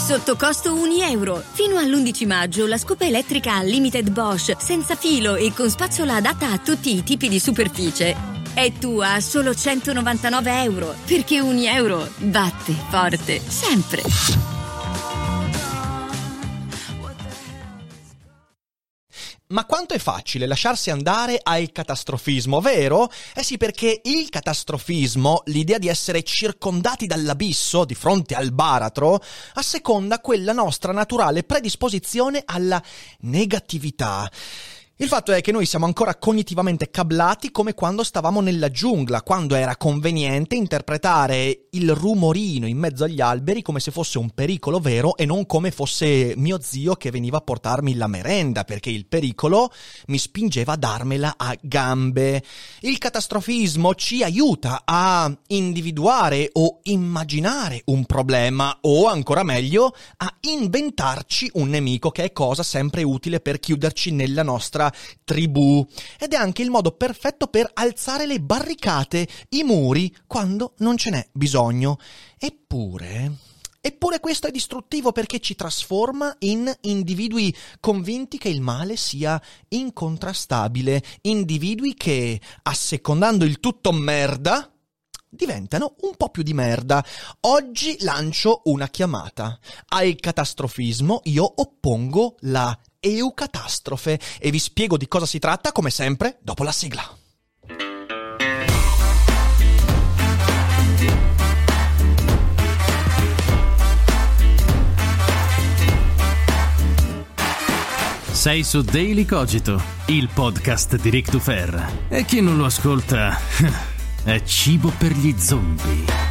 Sotto costo €1. Fino all'11 maggio la scopa elettrica Unlimited Bosch, senza filo e con spazzola adatta a tutti i tipi di superficie. È tua a solo €199, perché €1 batte forte sempre. Ma quanto è facile lasciarsi andare al catastrofismo, vero? Eh sì, perché il catastrofismo, l'idea di essere circondati dall'abisso di fronte al baratro, asseconda quella nostra naturale predisposizione alla negatività. Il fatto è che noi siamo ancora cognitivamente cablati come quando stavamo nella giungla, quando era conveniente interpretare il rumorino in mezzo agli alberi come se fosse un pericolo vero e non come fosse mio zio che veniva a portarmi la merenda, perché il pericolo mi spingeva a darmela a gambe. Il catastrofismo ci aiuta a individuare o immaginare un problema o, ancora meglio, a inventarci un nemico, che è cosa sempre utile per chiuderci nella nostra tribù, ed è anche il modo perfetto per alzare le barricate, i muri, quando non ce n'è bisogno. Eppure questo è distruttivo, perché ci trasforma in individui convinti che il male sia incontrastabile, individui che, assecondando il tutto merda, diventano un po' più di merda. Oggi lancio una chiamata. Al catastrofismo io oppongo la eucatastrofe e vi spiego di cosa si tratta, come sempre, dopo la sigla. Sei su Daily Cogito, il podcast di Ric Dufer. E chi non lo ascolta è cibo per gli zombie.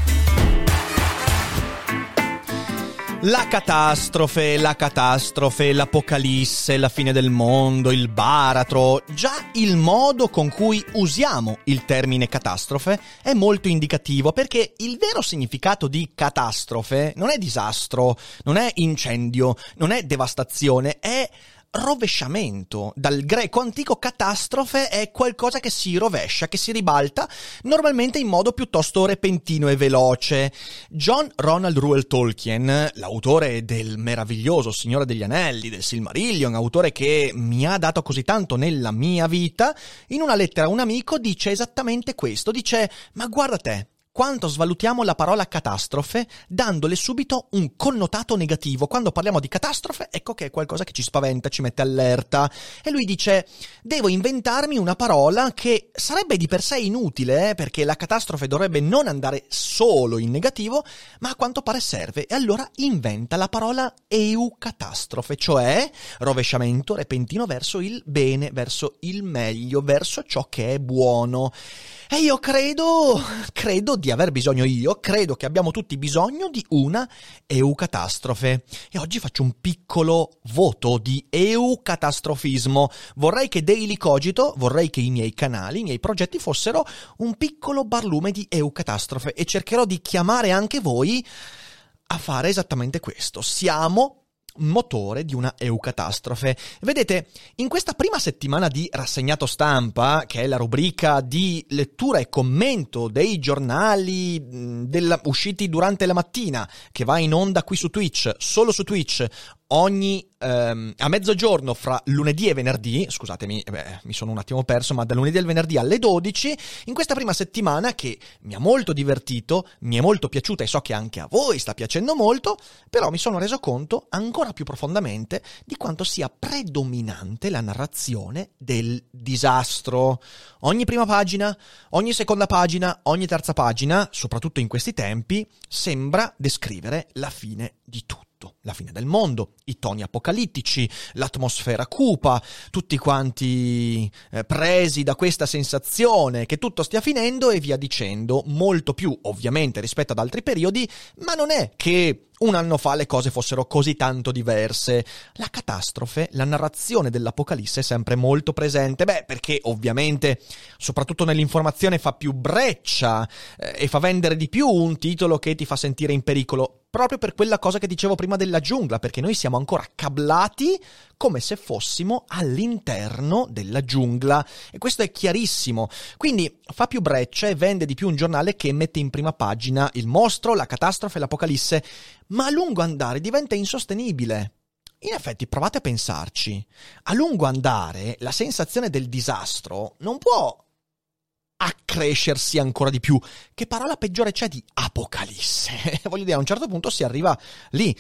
La catastrofe, l'apocalisse, la fine del mondo, il baratro. Già il modo con cui usiamo il termine catastrofe è molto indicativo, perché il vero significato di catastrofe non è disastro, non è incendio, non è devastazione, è rovesciamento. Dal greco antico catastrofe è qualcosa che si rovescia, che si ribalta, normalmente in modo piuttosto repentino e veloce. John Ronald Reuel Tolkien, l'autore del meraviglioso Signore degli Anelli, del Silmarillion, autore che mi ha dato così tanto nella mia vita, in una lettera a un amico dice esattamente questo, dice: ma guarda te, quanto svalutiamo la parola catastrofe dandole subito un connotato negativo. Quando parliamo di catastrofe, ecco che è qualcosa che ci spaventa, ci mette allerta. E lui dice: devo inventarmi una parola che sarebbe di per sé inutile, perché la catastrofe dovrebbe non andare solo in negativo, ma a quanto pare serve. E allora inventa la parola eucatastrofe, cioè rovesciamento repentino verso il bene, verso il meglio, verso ciò che è buono. E io credo di aver bisogno, credo che abbiamo tutti bisogno di una eucatastrofe. E oggi faccio un piccolo voto di eucatastrofismo. Vorrei che Daily Cogito, vorrei che i miei canali, i miei progetti fossero un piccolo barlume di eucatastrofe, e cercherò di chiamare anche voi a fare esattamente questo. Siamo motore di una eucatastrofe. Vedete, in questa prima settimana di Rassegnato Stampa, che è la rubrica di lettura e commento dei giornali usciti durante la mattina, che va in onda qui su Twitch, solo su Twitch, a mezzogiorno fra lunedì e venerdì, scusatemi, mi sono un attimo perso, ma da lunedì al venerdì alle 12, in questa prima settimana che mi ha molto divertito, mi è molto piaciuta e so che anche a voi sta piacendo molto, però mi sono reso conto ancora più profondamente di quanto sia predominante la narrazione del disastro. Ogni prima pagina, ogni seconda pagina, ogni terza pagina, soprattutto in questi tempi, sembra descrivere la fine di tutto. La fine del mondo, i toni apocalittici, l'atmosfera cupa, tutti quanti presi da questa sensazione che tutto stia finendo e via dicendo, molto più ovviamente rispetto ad altri periodi, ma non è che un anno fa le cose fossero così tanto diverse. La catastrofe, la narrazione dell'apocalisse è sempre molto presente, perché ovviamente, soprattutto nell'informazione, fa più breccia e fa vendere di più un titolo che ti fa sentire in pericolo. proprio per quella cosa che dicevo prima della giungla, perché noi siamo ancora cablati come se fossimo all'interno della giungla, e questo è chiarissimo. Quindi fa più breccia e vende di più un giornale che mette in prima pagina il mostro, la catastrofe, l'apocalisse, ma a lungo andare diventa insostenibile. In effetti, provate a pensarci. A lungo andare, la sensazione del disastro non può accrescersi ancora di più. Che parola peggiore c'è di apocalisse? Voglio dire, a un certo punto si arriva lì.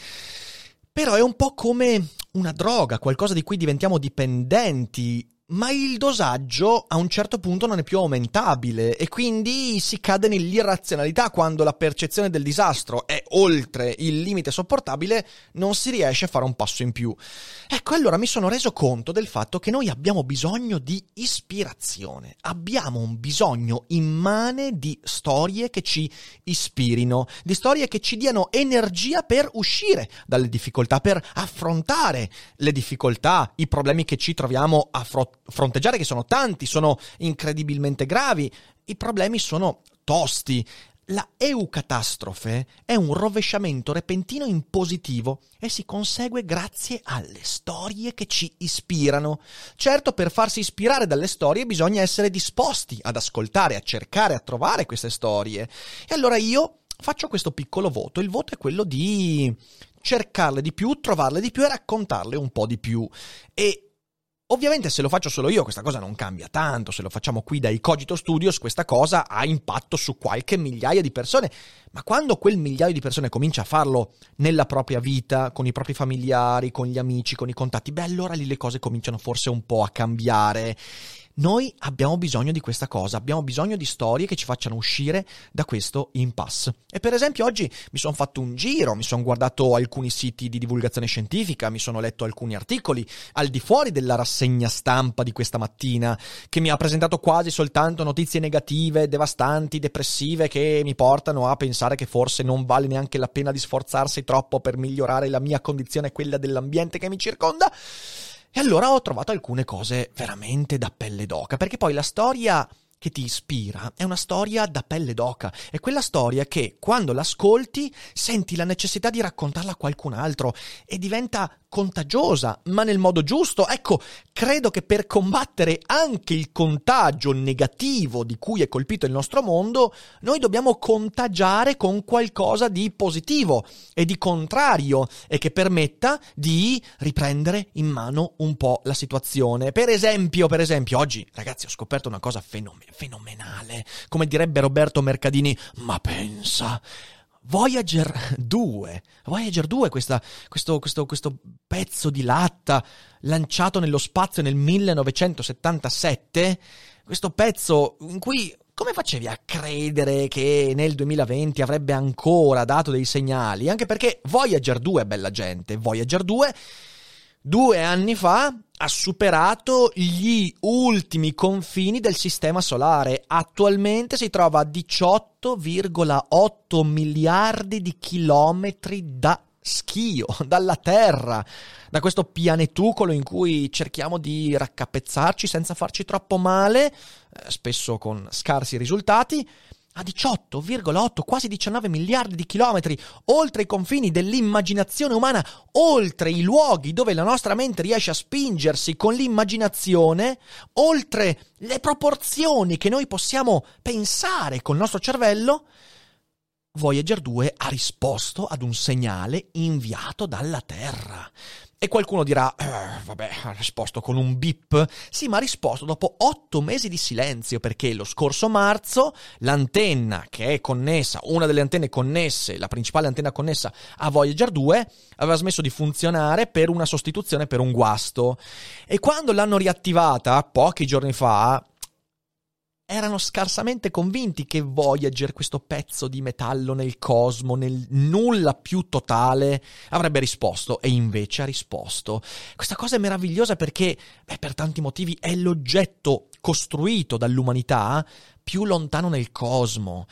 Però è un po' come una droga, qualcosa di cui diventiamo dipendenti, ma il dosaggio a un certo punto non è più aumentabile e quindi si cade nell'irrazionalità. Quando la percezione del disastro è oltre il limite sopportabile, non si riesce a fare un passo in più. Ecco, allora mi sono reso conto del fatto che noi abbiamo bisogno di ispirazione, abbiamo un bisogno immane di storie che ci ispirino, di storie che ci diano energia per uscire dalle difficoltà, per affrontare le difficoltà, i problemi che ci troviamo a fronteggiare, che sono tanti, sono incredibilmente gravi, i problemi sono tosti. La eucatastrofe è un rovesciamento repentino in positivo e si consegue grazie alle storie che ci ispirano. Certo, per farsi ispirare dalle storie bisogna essere disposti ad ascoltare, a cercare, a trovare queste storie. E allora io faccio questo piccolo voto. Il voto è quello di cercarle di più, trovarle di più e raccontarle un po' di più. E ovviamente se lo faccio solo io questa cosa non cambia tanto, se lo facciamo qui dai Cogito Studios questa cosa ha impatto su qualche migliaia di persone, ma quando quel migliaio di persone comincia a farlo nella propria vita, con i propri familiari, con gli amici, con i contatti, allora lì le cose cominciano forse un po' a cambiare. Noi abbiamo bisogno di questa cosa, abbiamo bisogno di storie che ci facciano uscire da questo impasse. E per esempio oggi mi sono fatto un giro, mi sono guardato alcuni siti di divulgazione scientifica, mi sono letto alcuni articoli al di fuori della rassegna stampa di questa mattina, che mi ha presentato quasi soltanto notizie negative, devastanti, depressive, che mi portano a pensare che forse non vale neanche la pena di sforzarsi troppo per migliorare la mia condizione e quella dell'ambiente che mi circonda. E allora ho trovato alcune cose veramente da pelle d'oca, perché poi la storia che ti ispira è una storia da pelle d'oca, è quella storia che quando l'ascolti senti la necessità di raccontarla a qualcun altro e diventa contagiosa, ma nel modo giusto. Ecco, credo che per combattere anche il contagio negativo di cui è colpito il nostro mondo, noi dobbiamo contagiare con qualcosa di positivo e di contrario e che permetta di riprendere in mano un po' la situazione. Per esempio, oggi, ragazzi, ho scoperto una cosa fenomenale. Come direbbe Roberto Mercadini, ma pensa... Voyager 2, questo pezzo di latta lanciato nello spazio nel 1977, questo pezzo in cui come facevi a credere che nel 2020 avrebbe ancora dato dei segnali? Anche perché Voyager 2, bella gente, Voyager 2 anni fa ha superato gli ultimi confini del sistema solare. Attualmente si trova a 18,8 miliardi di chilometri da schio, dalla Terra, da questo pianetucolo in cui cerchiamo di raccapezzarci senza farci troppo male, spesso con scarsi risultati, a 18,8, quasi 19 miliardi di chilometri, oltre i confini dell'immaginazione umana, oltre i luoghi dove la nostra mente riesce a spingersi con l'immaginazione, oltre le proporzioni che noi possiamo pensare col nostro cervello. Voyager 2 ha risposto ad un segnale inviato dalla Terra. E qualcuno dirà, vabbè, ha risposto con un beep. Sì, ma ha risposto dopo 8 mesi di silenzio, perché lo scorso marzo l'antenna che è connessa, una delle antenne connesse, la principale antenna connessa a Voyager 2, aveva smesso di funzionare per una sostituzione per un guasto. E quando l'hanno riattivata, pochi giorni fa, erano scarsamente convinti che Voyager, questo pezzo di metallo nel cosmo, nel nulla più totale, avrebbe risposto, e invece ha risposto. Questa cosa è meravigliosa perché, per tanti motivi, è l'oggetto costruito dall'umanità più lontano nel cosmo.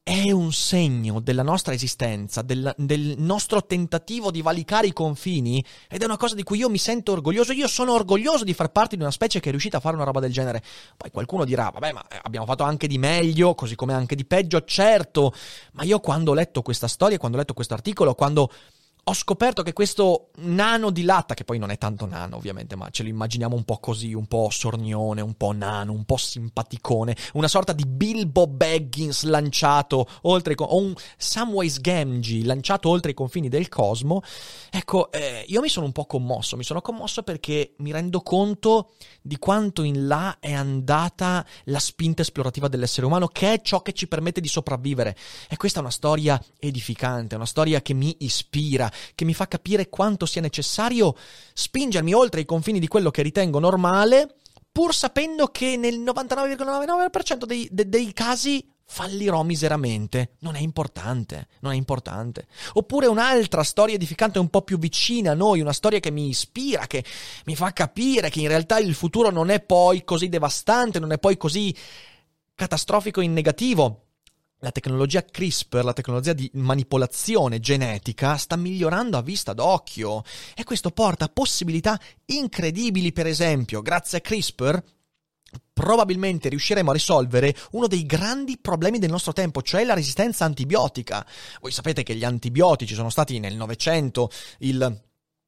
è un segno della nostra esistenza, del nostro tentativo di valicare i confini, ed è una cosa di cui io mi sento orgoglioso. Io sono orgoglioso di far parte di una specie che è riuscita a fare una roba del genere. Poi qualcuno dirà, vabbè, ma abbiamo fatto anche di meglio, così come anche di peggio, certo, ma io quando ho letto questa storia, quando ho letto questo articolo, quando ho scoperto che questo nano di latta, che poi non è tanto nano ovviamente, ma ce lo immaginiamo un po' così, un po' sornione, un po' nano, un po' simpaticone, una sorta di Bilbo Baggins lanciato oltre o un Samwise Gamgee lanciato oltre i confini del cosmo. Ecco, io mi sono un po' commosso, perché mi rendo conto di quanto in là è andata la spinta esplorativa dell'essere umano, che è ciò che ci permette di sopravvivere. E questa è una storia edificante, una storia che mi ispira, che mi fa capire quanto sia necessario spingermi oltre i confini di quello che ritengo normale, pur sapendo che nel 99,99% dei casi fallirò miseramente. Non è importante. Oppure un'altra storia edificante un po' più vicina a noi, una storia che mi ispira, che mi fa capire che in realtà il futuro non è poi così devastante, non è poi così catastrofico in negativo. La tecnologia CRISPR, la tecnologia di manipolazione genetica, sta migliorando a vista d'occhio, e questo porta a possibilità incredibili. Per esempio, grazie a CRISPR probabilmente riusciremo a risolvere uno dei grandi problemi del nostro tempo, cioè la resistenza antibiotica. Voi sapete che gli antibiotici sono stati nel Novecento il,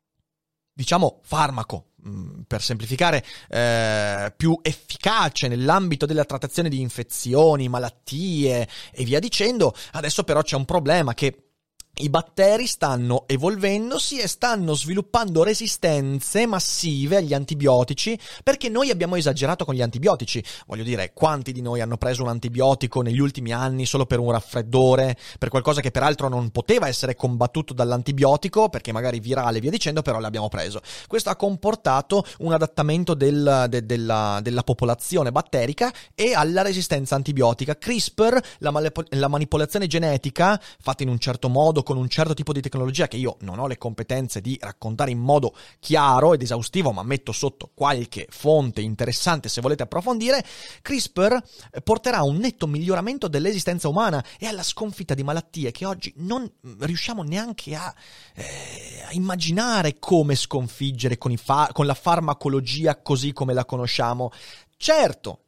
farmaco, per semplificare, più efficace nell'ambito della trattazione di infezioni, malattie e via dicendo. Adesso però c'è un problema, che i batteri stanno evolvendosi e stanno sviluppando resistenze massive agli antibiotici, perché noi abbiamo esagerato con gli antibiotici. Voglio dire, quanti di noi hanno preso un antibiotico negli ultimi anni solo per un raffreddore, per qualcosa che peraltro non poteva essere combattuto dall'antibiotico, perché magari virale e via dicendo, però l'abbiamo preso. Questo ha comportato un adattamento della popolazione batterica e alla resistenza antibiotica. CRISPR, la manipolazione genetica fatta in un certo modo, con un certo tipo di tecnologia che io non ho le competenze di raccontare in modo chiaro ed esaustivo, ma metto sotto qualche fonte interessante se volete approfondire. CRISPR porterà a un netto miglioramento dell'esistenza umana e alla sconfitta di malattie che oggi non riusciamo neanche a immaginare come sconfiggere con la farmacologia così come la conosciamo. Certo,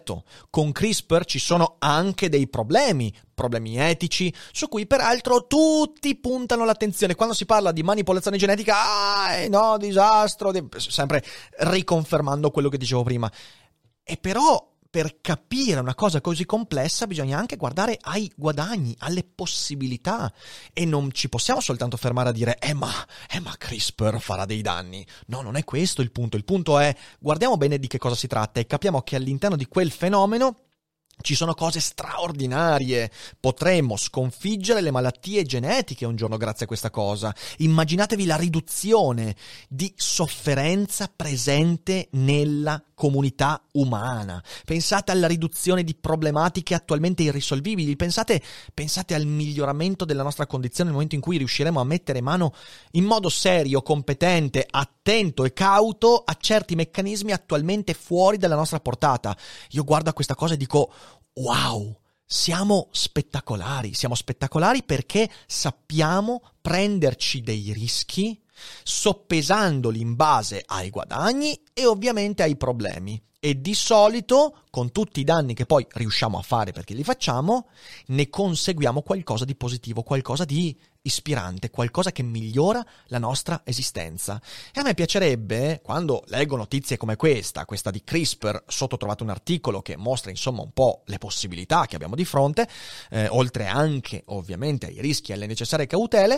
con CRISPR ci sono anche dei problemi etici, su cui peraltro tutti puntano l'attenzione. Quando si parla di manipolazione genetica, no, disastro, sempre riconfermando quello che dicevo prima. E però, per capire una cosa così complessa, bisogna anche guardare ai guadagni, alle possibilità, e non ci possiamo soltanto fermare a dire ma CRISPR farà dei danni. No, non è questo il punto. Il punto è, guardiamo bene di che cosa si tratta e capiamo che all'interno di quel fenomeno ci sono cose straordinarie. Potremmo sconfiggere le malattie genetiche un giorno grazie a questa cosa. Immaginatevi la riduzione di sofferenza presente nella comunità umana. Pensate alla riduzione di problematiche attualmente irrisolvibili. Pensate al miglioramento della nostra condizione nel momento in cui riusciremo a mettere mano in modo serio, competente, attento e cauto a certi meccanismi attualmente fuori dalla nostra portata. Io guardo a questa cosa e dico: wow, siamo spettacolari perché sappiamo prenderci dei rischi, soppesandoli in base ai guadagni e ovviamente ai problemi. E di solito, con tutti i danni che poi riusciamo a fare perché li facciamo, ne conseguiamo qualcosa di positivo, qualcosa di ispirante, qualcosa che migliora la nostra esistenza. E a me piacerebbe, quando leggo notizie come questa di CRISPR, sotto ho trovato un articolo che mostra insomma un po' le possibilità che abbiamo di fronte, oltre anche ovviamente ai rischi e alle necessarie cautele.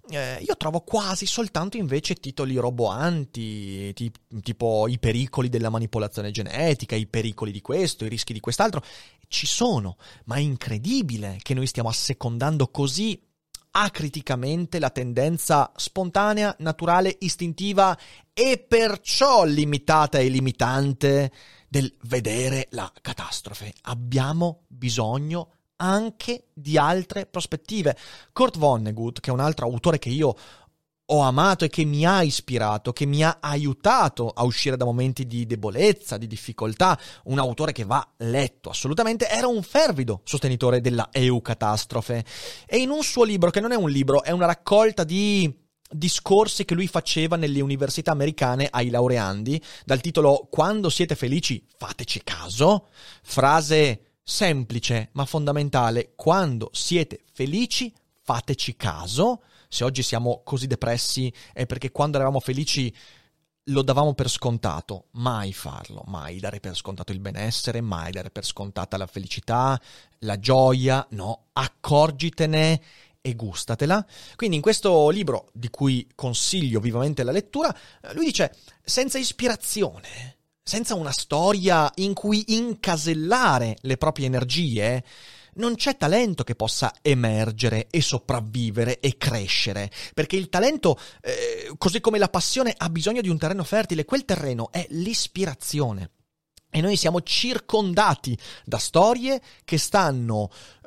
Io trovo quasi soltanto invece titoli roboanti, tipo i pericoli della manipolazione genetica, i pericoli di questo, i rischi di quest'altro. Ci sono, ma è incredibile che noi stiamo assecondando così acriticamente la tendenza spontanea, naturale, istintiva e perciò limitata e limitante del vedere la catastrofe. Abbiamo bisogno anche di altre prospettive. Kurt Vonnegut, che è un altro autore che io ho amato e che mi ha ispirato, che mi ha aiutato a uscire da momenti di debolezza, di difficoltà, un autore che va letto assolutamente, era un fervido sostenitore della eucatastrofe. E in un suo libro, che non è un libro, è una raccolta di discorsi che lui faceva nelle università americane ai laureandi, dal titolo "Quando siete felici, fateci caso", frase semplice ma fondamentale: quando siete felici, fateci caso. Se oggi siamo così depressi è perché quando eravamo felici lo davamo per scontato. Mai farlo, mai dare per scontato il benessere, mai dare per scontata la felicità, la gioia. No, accorgitene e gustatela. Quindi in questo libro, di cui consiglio vivamente la lettura, lui dice: senza ispirazione, senza una storia in cui incasellare le proprie energie, non c'è talento che possa emergere e sopravvivere e crescere, perché il talento, così come la passione, ha bisogno di un terreno fertile. Quel terreno è l'ispirazione. E noi siamo circondati da storie che stanno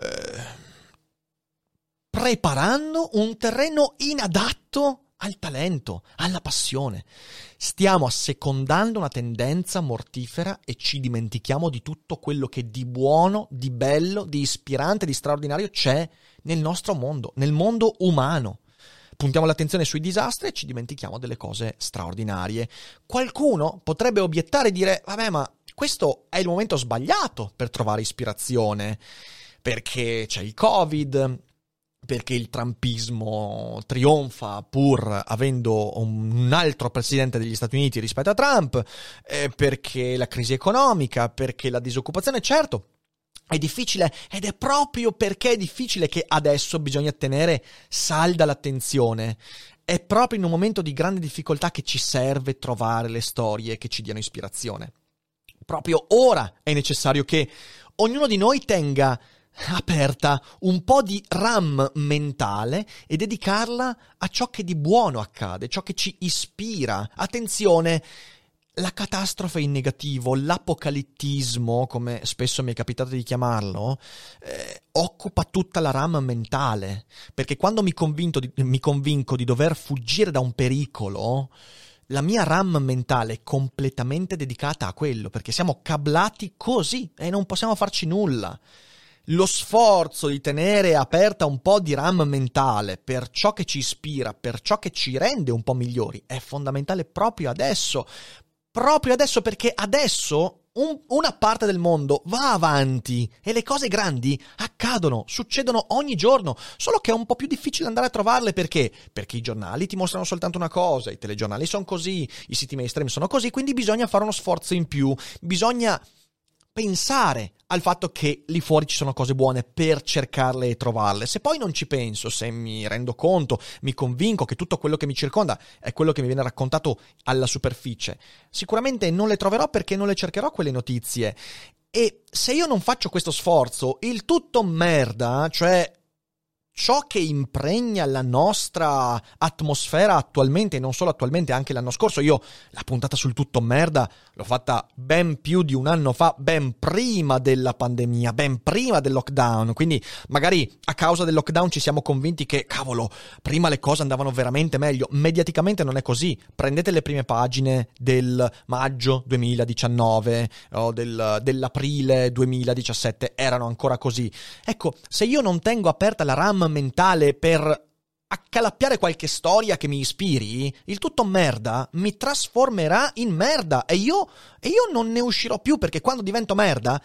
preparando un terreno inadatto al talento, alla passione. Stiamo assecondando una tendenza mortifera e ci dimentichiamo di tutto quello che di buono, di bello, di ispirante, di straordinario c'è nel nostro mondo, nel mondo umano. Puntiamo l'attenzione sui disastri e ci dimentichiamo delle cose straordinarie. Qualcuno potrebbe obiettare e dire: vabbè, ma questo è il momento sbagliato per trovare ispirazione, perché c'è il Covid, perché il trumpismo trionfa pur avendo un altro presidente degli Stati Uniti rispetto a Trump, perché la crisi economica, perché la disoccupazione. Certo, è difficile, ed è proprio perché è difficile che adesso bisogna tenere salda l'attenzione. È proprio in un momento di grande difficoltà che ci serve trovare le storie che ci diano ispirazione. Proprio ora è necessario che ognuno di noi tenga aperta un po' di RAM mentale e dedicarla a ciò che di buono accade, ciò che ci ispira. Attenzione, la catastrofe in negativo, l'apocalittismo, come spesso mi è capitato di chiamarlo, occupa tutta la RAM mentale, perché quando mi convinco di dover fuggire da un pericolo, la mia RAM mentale è completamente dedicata a quello, perché siamo cablati così e non possiamo farci nulla. Lo sforzo di tenere aperta un po' di RAM mentale per ciò che ci ispira, per ciò che ci rende un po' migliori, è fondamentale proprio adesso, perché adesso una parte del mondo va avanti e le cose grandi accadono, succedono ogni giorno, solo che è un po' più difficile andare a trovarle. Perché? Perché i giornali ti mostrano soltanto una cosa, i telegiornali sono così, i siti mainstream sono così, quindi bisogna fare uno sforzo in più, bisogna pensare al fatto che lì fuori ci sono cose buone per cercarle e trovarle. Se poi non ci penso, se mi rendo conto, mi convinco che tutto quello che mi circonda è quello che mi viene raccontato alla superficie, sicuramente non le troverò, perché non le cercherò quelle notizie. E se io non faccio questo sforzo, il tutto merda, cioè ciò che impregna la nostra atmosfera attualmente, e non solo attualmente, anche l'anno scorso. Io la puntata sul tutto merda l'ho fatta ben più di un anno fa, ben prima della pandemia, ben prima del lockdown. Quindi magari a causa del lockdown ci siamo convinti che, cavolo, prima le cose andavano veramente meglio. Mediaticamente non è così. Prendete le prime pagine del maggio 2019 o dell'aprile 2017, erano ancora così. Ecco, se io non tengo aperta la RAM mentale per accalappiare qualche storia che mi ispiri, il tutto merda mi trasformerà in merda e io non ne uscirò più, perché quando divento merda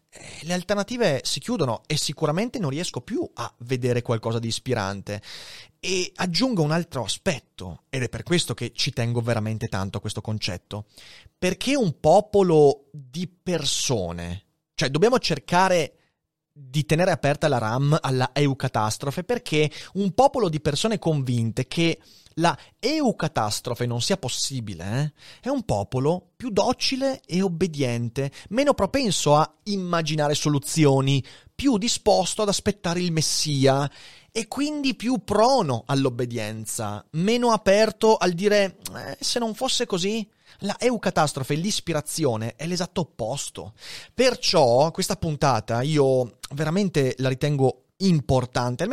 le alternative si chiudono e sicuramente non riesco più a vedere qualcosa di ispirante. E aggiungo un altro aspetto, ed è per questo che ci tengo veramente tanto a questo concetto, perché un popolo di persone, cioè dobbiamo cercare di tenere aperta la RAM alla eucatastrofe, perché un popolo di persone convinte che la eucatastrofe non sia possibile, è un popolo più docile e obbediente, meno propenso a immaginare soluzioni, più disposto ad aspettare il Messia e quindi più prono all'obbedienza, meno aperto al dire se non fosse così. La eucatastrofe, l'ispirazione, è l'esatto opposto. Perciò questa puntata io veramente la ritengo importante, almeno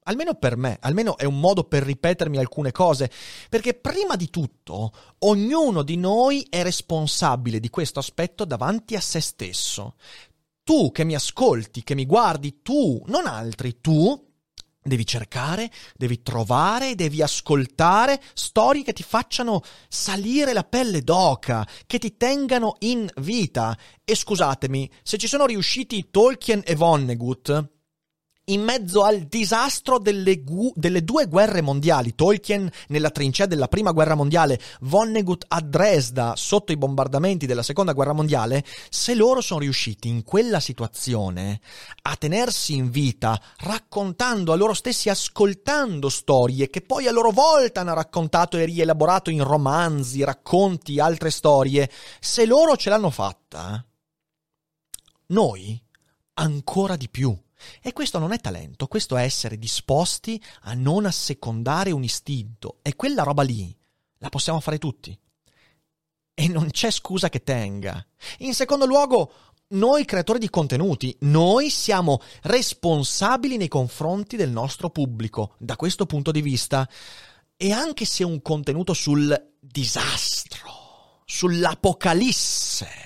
Almeno per me, almeno è un modo per ripetermi alcune cose, perché prima di tutto ognuno di noi è responsabile di questo aspetto davanti a se stesso. Tu che mi ascolti, che mi guardi, tu, non altri, tu devi cercare, devi trovare, devi ascoltare storie che ti facciano salire la pelle d'oca, che ti tengano in vita. E scusatemi, se ci sono riusciti Tolkien e Vonnegut in mezzo al disastro delle due guerre mondiali, Tolkien nella trincea della prima guerra mondiale, Vonnegut a Dresda sotto i bombardamenti della seconda guerra mondiale, se loro sono riusciti in quella situazione a tenersi in vita, raccontando a loro stessi, ascoltando storie che poi a loro volta hanno raccontato e rielaborato in romanzi, racconti, altre storie, se loro ce l'hanno fatta, noi ancora di più. E questo non è talento, questo è essere disposti a non assecondare un istinto. E quella roba lì la possiamo fare tutti. E non c'è scusa che tenga. In secondo luogo, noi creatori di contenuti, noi siamo responsabili nei confronti del nostro pubblico, da questo punto di vista. E anche se un contenuto sul disastro, sull'apocalisse,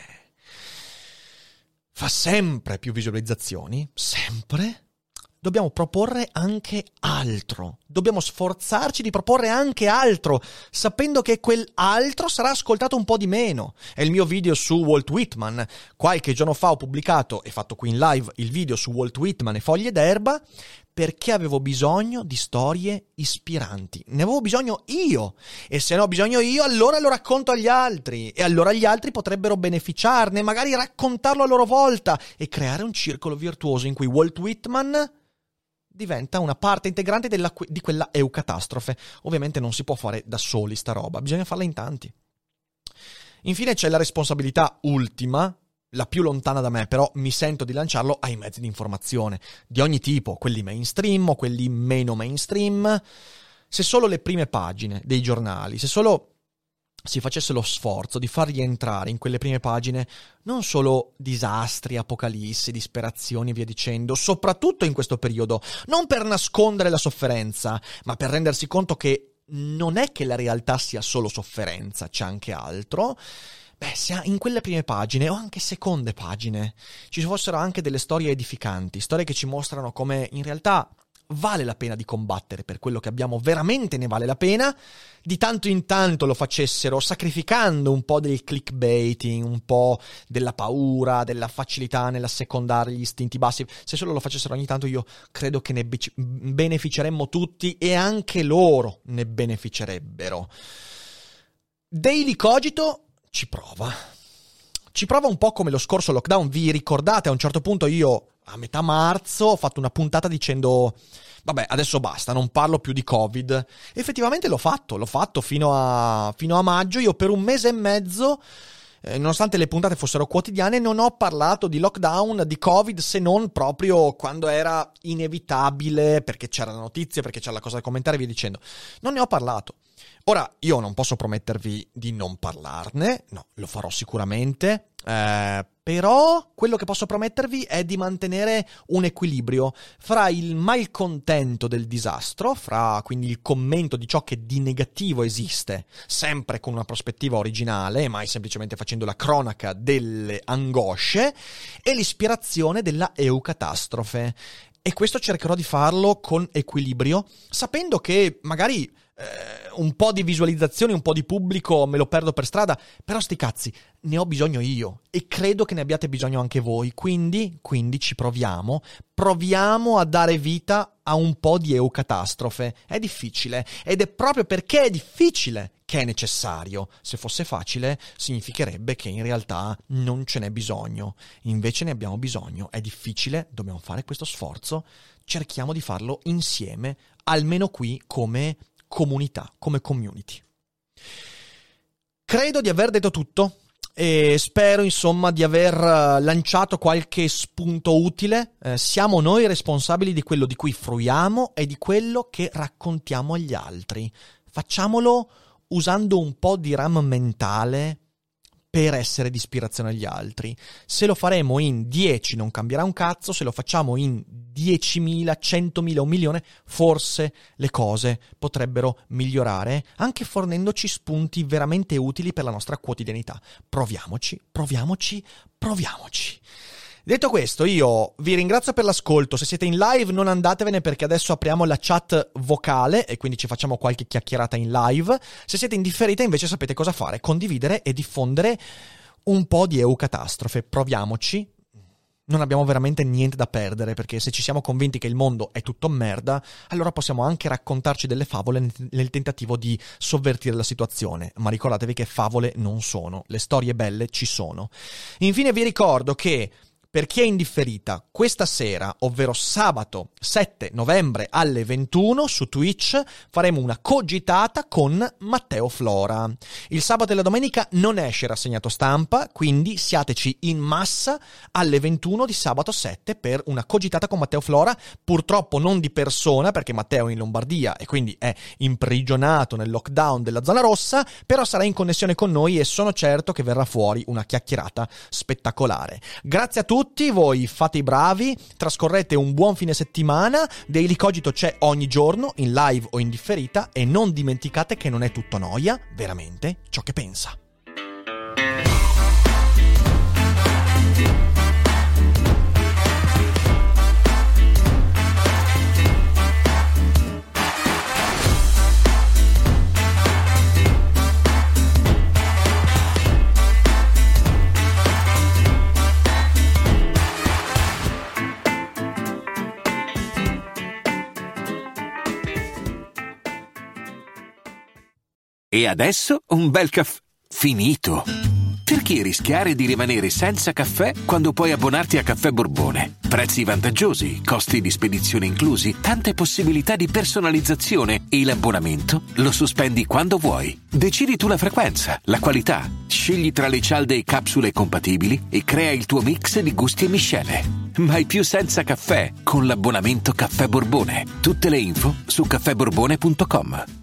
fa sempre più visualizzazioni, sempre, dobbiamo proporre anche altro. Dobbiamo sforzarci di proporre anche altro, sapendo che quel altro sarà ascoltato un po' di meno. È il mio video su Walt Whitman. Qualche giorno fa ho pubblicato e fatto qui in live il video su Walt Whitman e Foglie d'erba, perché avevo bisogno di storie ispiranti. Ne avevo bisogno io. E se ne ho bisogno io, allora lo racconto agli altri. E allora gli altri potrebbero beneficiarne, magari raccontarlo a loro volta e creare un circolo virtuoso in cui Walt Whitman diventa una parte integrante di quella eucatastrofe. Ovviamente non si può fare da soli sta roba, bisogna farla in tanti. Infine c'è la responsabilità ultima, la più lontana da me, però mi sento di lanciarlo ai mezzi di informazione, di ogni tipo, quelli mainstream o quelli meno mainstream. Se solo le prime pagine dei giornali, se solo si facesse lo sforzo di far rientrare in quelle prime pagine non solo disastri, apocalissi, disperazioni e via dicendo, soprattutto in questo periodo, non per nascondere la sofferenza, ma per rendersi conto che non è che la realtà sia solo sofferenza, c'è anche altro. Beh, se in quelle prime pagine o anche seconde pagine ci fossero anche delle storie edificanti, storie che ci mostrano come in realtà vale la pena di combattere per quello che abbiamo, veramente ne vale la pena, di tanto in tanto lo facessero sacrificando un po' del clickbaiting, un po' della paura, della facilità nell'assecondare gli istinti bassi, se solo lo facessero ogni tanto io credo che ne beneficeremmo tutti e anche loro ne beneficerebbero. Daily Cogito ci prova un po' come lo scorso lockdown. Vi ricordate, a un certo punto io a metà marzo ho fatto una puntata dicendo vabbè, adesso basta, non parlo più di Covid. Effettivamente l'ho fatto fino a maggio. Io per un mese e mezzo, nonostante le puntate fossero quotidiane, non ho parlato di lockdown, di Covid, se non proprio quando era inevitabile, perché c'era la notizia, perché c'era la cosa da commentare e via dicendo. Non ne ho parlato. Ora, io non posso promettervi di non parlarne, no, lo farò sicuramente, però quello che posso promettervi è di mantenere un equilibrio fra il malcontento del disastro, fra quindi il commento di ciò che di negativo esiste, sempre con una prospettiva originale, mai semplicemente facendo la cronaca delle angosce, e l'ispirazione della eucatastrofe. E questo cercherò di farlo con equilibrio, sapendo che magari un po' di visualizzazioni, un po' di pubblico me lo perdo per strada, però sti cazzi, ne ho bisogno io e credo che ne abbiate bisogno anche voi, quindi ci proviamo a dare vita a un po' di eucatastrofe. È difficile ed è proprio perché è difficile che è necessario. Se fosse facile significherebbe che in realtà non ce n'è bisogno, invece ne abbiamo bisogno, è difficile, dobbiamo fare questo sforzo, cerchiamo di farlo insieme, almeno qui come comunità, come community. Credo di aver detto tutto e spero insomma di aver lanciato qualche spunto utile. Siamo noi responsabili di quello di cui fruiamo e di quello che raccontiamo agli altri. Facciamolo usando un po' di RAM mentale per essere di ispirazione agli altri. Se lo faremo in 10 non cambierà un cazzo, se lo facciamo in 10.000, 100.000, 1 milione, forse le cose potrebbero migliorare, anche fornendoci spunti veramente utili per la nostra quotidianità. Proviamoci. Detto questo, io vi ringrazio per l'ascolto. Se siete in live non andatevene, perché adesso apriamo la chat vocale e quindi ci facciamo qualche chiacchierata in live. Se siete in differita invece sapete cosa fare: condividere e diffondere un po' di Eucatastrofe. Proviamoci. Non abbiamo veramente niente da perdere, perché se ci siamo convinti che il mondo è tutto merda, allora possiamo anche raccontarci delle favole nel tentativo di sovvertire la situazione. Ma ricordatevi che favole non sono, le storie belle ci sono. Infine vi ricordo che per chi è in differita, questa sera, ovvero sabato 7 novembre alle 21 su Twitch, faremo una cogitata con Matteo Flora. Il sabato e la domenica non esce rassegnato stampa, quindi siateci in massa alle 21 di sabato 7 per una cogitata con Matteo Flora, purtroppo non di persona, perché Matteo è in Lombardia e quindi è imprigionato nel lockdown della zona rossa, però sarà in connessione con noi e sono certo che verrà fuori una chiacchierata spettacolare. Grazie a tutti. Voi fate i bravi, trascorrete un buon fine settimana. Daily Cogito c'è ogni giorno, in live o in differita, e non dimenticate che non è tutto noia, veramente, ciò che pensa. E adesso un bel caffè finito. Perché rischiare di rimanere senza caffè quando puoi abbonarti a Caffè Borbone? Prezzi vantaggiosi, costi di spedizione inclusi, tante possibilità di personalizzazione e l'abbonamento lo sospendi quando vuoi. Decidi tu la frequenza, la qualità, scegli tra le cialde e capsule compatibili e crea il tuo mix di gusti e miscele. Mai più senza caffè con l'abbonamento Caffè Borbone. Tutte le info su caffèborbone.com.